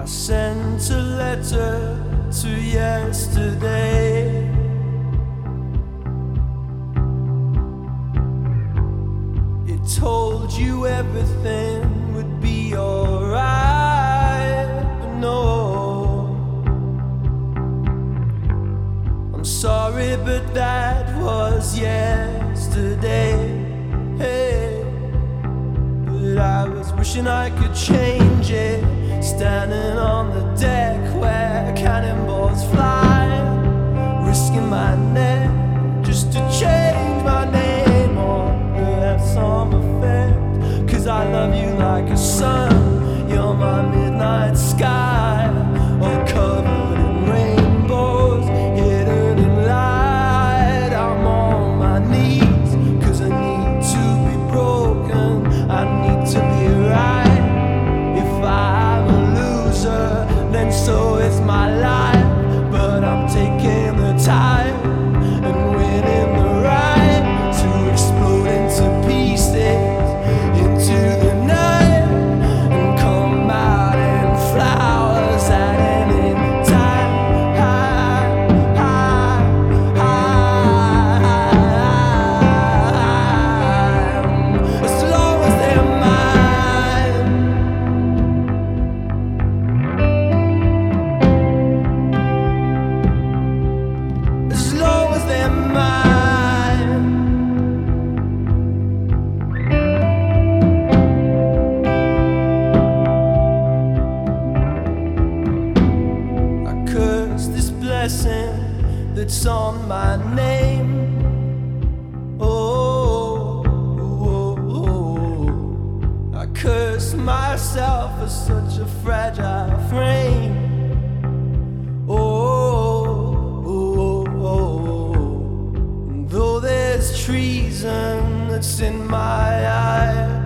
sent a letter to yesterday. It told you everything would be alright, but no, I'm sorry, but that was yesterday. Hey, but I was wishing I could change it, standing on the deck where cannonballs fly, risking my neck just to change my name or have some effect. 'Cause I love you like a sun, you're my midnight sky, all covered in rainbows, hidden in light. I'm on my knees 'cause I need to be broken, I need to be right. If I'm a loser, then so is my life, but I'm taking the time and winning the right to explode into pieces, into the night, and come out in flowers at any time. As long as they're mine. As long as they're mine. I curse this blessing that's on my name. Oh, I curse myself for such a fragile frame. Though there's treason that's in my eyes,